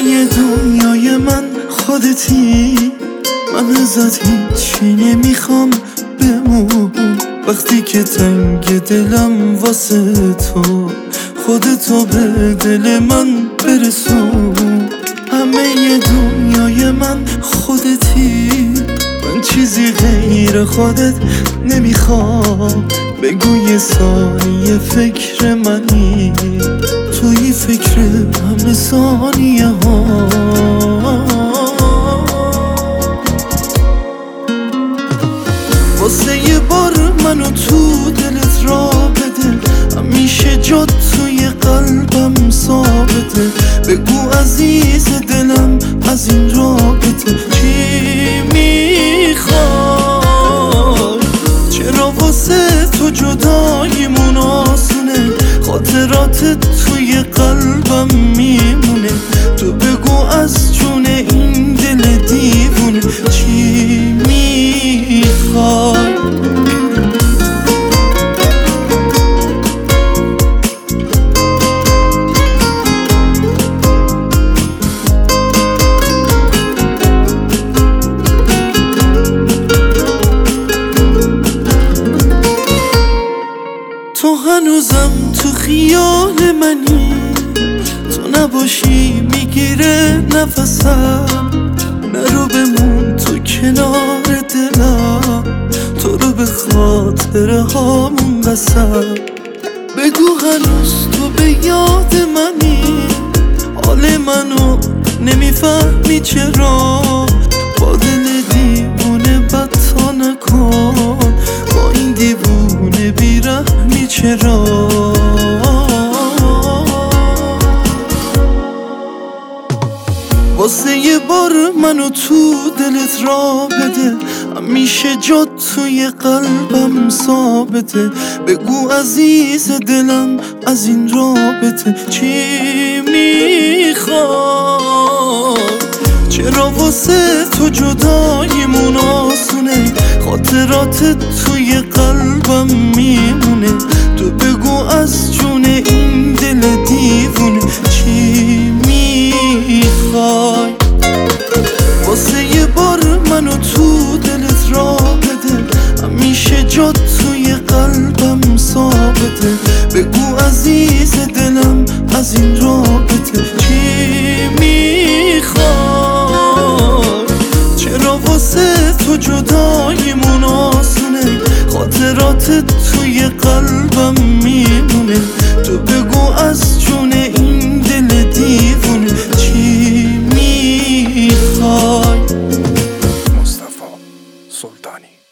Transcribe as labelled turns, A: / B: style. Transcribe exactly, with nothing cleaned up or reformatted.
A: دنیای من خودتی، من ازت هیچی نمیخوام بمون. وقتی که تنگ دلم واسه تو، خودتو به دل من برسون. همه دنیای من خودتی، من چیزی غیر خودت نمیخوام. بگو یه ثانیه فکر منی، توی فکر همه ثانیه ها. واسه یه بار منو تو دلت را بده، همیشه جات توی قلبم ثابته. بگو عزیز دلم از این رابطه چی میخوای؟ چرا واسه تو جداییمون آسونه، خاطراتت توی قلبم میمونه. تو بگو از جون این دل دیوونه چی میخوای؟ تو هنوزم تو خیال منی، تو نباشی میگیره نفسم. نرو بمون تو کنار دلم، تو رو به خاطر هامون بسم. بگو هنوز تو به یاد منی، حال منو نمیفهمی چرا. با دل دیوونه بد تا نکن، با این دیوونه بیرحمی چرا. واسه یه بار منو تو دلت را بده، همیشه جات توی قلبم ثابته. بگو عزیز دلم از این رابطه چی میخوای؟ چرا واسه تو جداییمون آسونه، خاطراتت توی قلبم میمونه. تو بگو از جون این دل دیوونه چی میخوای؟ واسه یه بار منو تو دلت را بده، همیشه جات توی قلبم ثابته. بگو عزیز دلم از این رابطه چی میخوای؟ چرا واسه تو جداییمون آسونه، خاطراتت توی قلبم میمونه. تو بگو از جون این دل دیوونه چی میخوای؟
B: مصطفی سلطانی.